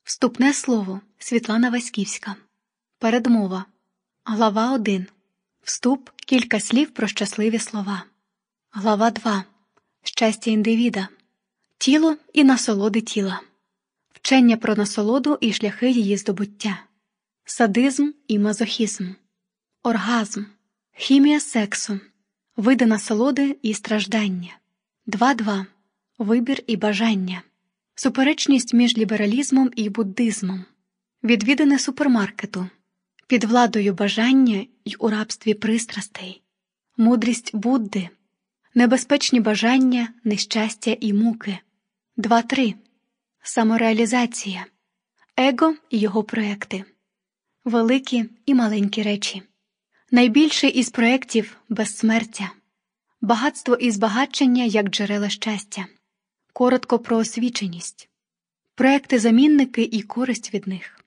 Вступне слово. Світлана Васьківська. Передмова. Глава 1. Вступ. Кілька слів про щасливі слова. Глава 2. Щастя індивіда. Тіло і насолоди тіла. Вчення про насолоду і шляхи її здобуття. Садизм і мазохізм. Оргазм. Хімія сексу. Види насолоди і страждання. 2.2. Вибір і бажання. Суперечність між лібералізмом і буддизмом. Відвідини супермаркету. Під владою бажання й у рабстві пристрастей. Мудрість Будди. Небезпечні бажання, нещастя і муки. 2.3. Самореалізація. Его і його проекти. Великі і маленькі речі. Найбільший із проєктів – безсмертя. Багатство і збагачення як джерела щастя. Коротко про освіченість. Проекти-замінники і користь від них.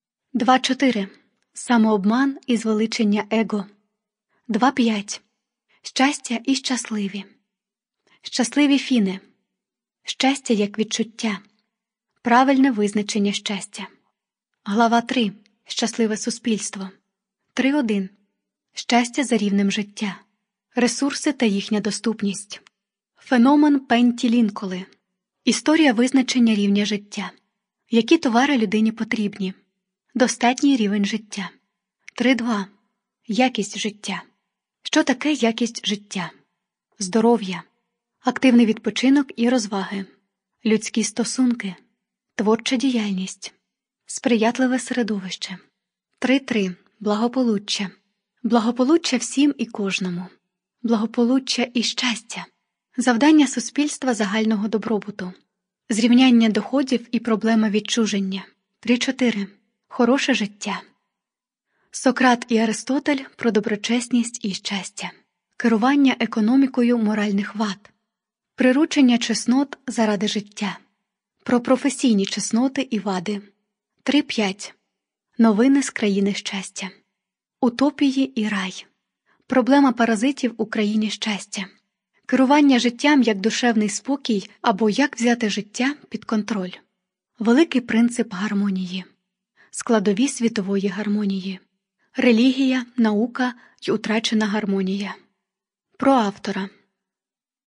2.4. Самообман і звеличення его. 2.5. Щастя і щасливі. Щасливі фіни. Щастя як відчуття. Правильне визначення щастя. Глава 3. Щасливе суспільство. 3.1. Щастя за рівнем життя. Ресурси та їхня доступність. Феномен Пенті-Лінколи. Історія визначення рівня життя. Які товари людині потрібні? Достатній рівень життя. 3.2. Якість життя. Що таке якість життя? Здоров'я. Активний відпочинок і розваги. Людські стосунки. Творча діяльність. Сприятливе середовище. 3.3. Благополуччя. Благополуччя всім і кожному. Благополуччя і щастя. Завдання суспільства загального добробуту. Зрівняння доходів і проблема відчуження. 3.4. Хороше життя. Сократ і Аристотель про доброчесність і щастя. Керування економікою моральних вад. Приручення чеснот заради життя. Про професійні чесноти і вади. 3.5. Новини з країни щастя. Утопії і рай. Проблема паразитів у країні щастя. Керування життям як душевний спокій або як взяти життя під контроль. Великий принцип гармонії. Складові світової гармонії. Релігія, наука й утрачена гармонія. Про автора.